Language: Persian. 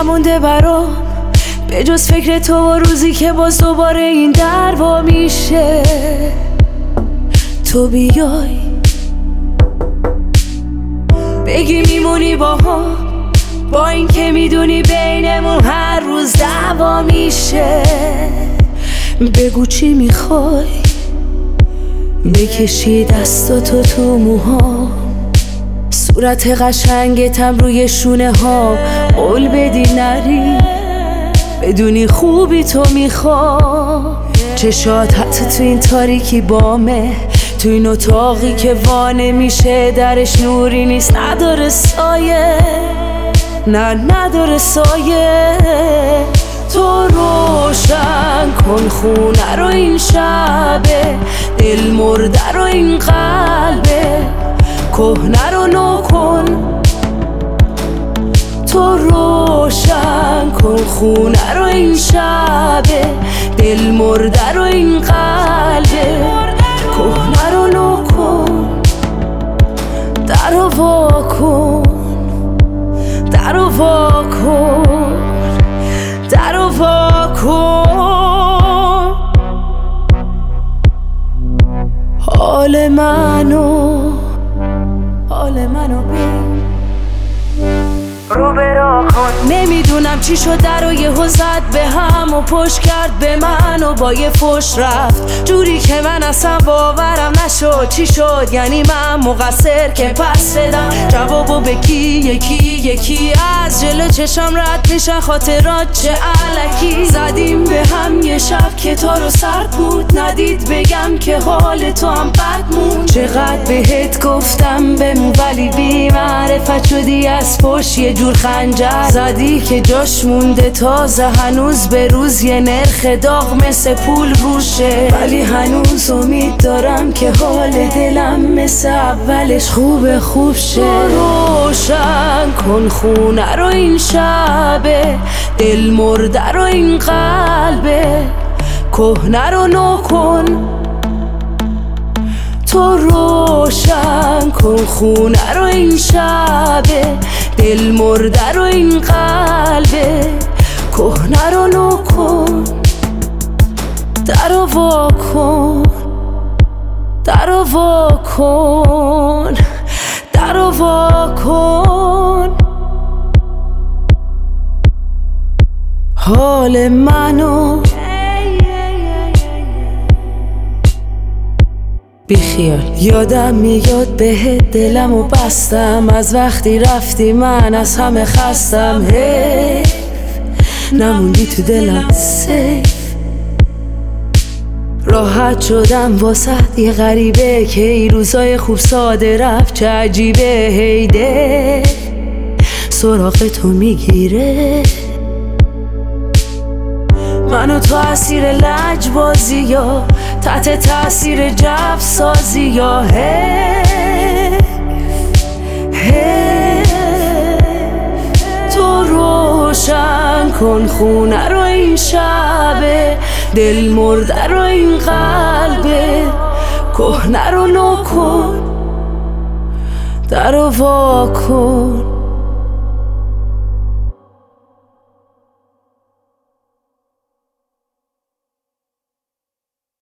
نمونده برام به جز فکر تو و روزی که باز دوباره این در وا میشه. تو بیای بگی میمونی با هم، با این که میدونی بینمون هر روز دعوا میشه. بگو چی میخوای، بکشی دستاتو تو موها، صورت قشنگتم روی شونه ها، قول بدی نری بدونی خوبی تو میخوام. چشات حتی تو این تاریکی بامه، تو این اتاقی که وانه میشه درش نوری نیست، نداره سایه، نه نداره سایه. تو روشن کن خونه رو این شبه، دل مرده رو این قلبه، کهنه رو نو کن. تو روشن کن خونه رو این شبه، دل مرده رو این قلبه، کهنه رو نو کن. در رو وا کن، در رو وا کن، در رو وا کن. حال منو ببین رو برا کن. نمیدونم چی شد در و یهو زد به هم و پشت کرد به من و با یه فش رفت جوری که من اصلا باورم نشد. چی شد یعنی من مقصر که پس بدم جوابو به یکی از جلو چشم رد میشن خاطرات چه علکی. زدیم به هم یه شب که تا رو سرد بود، ندید بگم که حال تو هم بد مون. چقدر بهت گفتم بمون ولی بی معرفت شدی از پشت یه جور خنجر زدی که جاش مونده تازه هنوز به روز یه نرخ داغ مثل پول روشه. ولی هنوز امید دارم که حال دلم مثل اولش خوب شه. روشن کن خونه رو این شبه، دل مرده رو این قلبه، کهنه رو نو کن. تو روشن کن خونه رو این شبه، دل مرده رو این قلبه، کهنه رو نو کن. در رو وا کن، در رو وا کن، در رو وا کن. حال منو بیخیال. یادم میاد بهت دلمو بستم، از وقتی رفتی من از همه خستم. حیف نموندی تو دلم سیف، راحت شدم واسه یه غریبه که این روزای خوب ساده رفت چه عجیبه. هیده سراغ تو میگیره منو تو اسیر لجبازی یا تحت تاثیر جو سازی یا تو روشن کن خونه رو این شبه، دل مرده رو این قلبه، کهنه رو نو کن. در رو وا کن،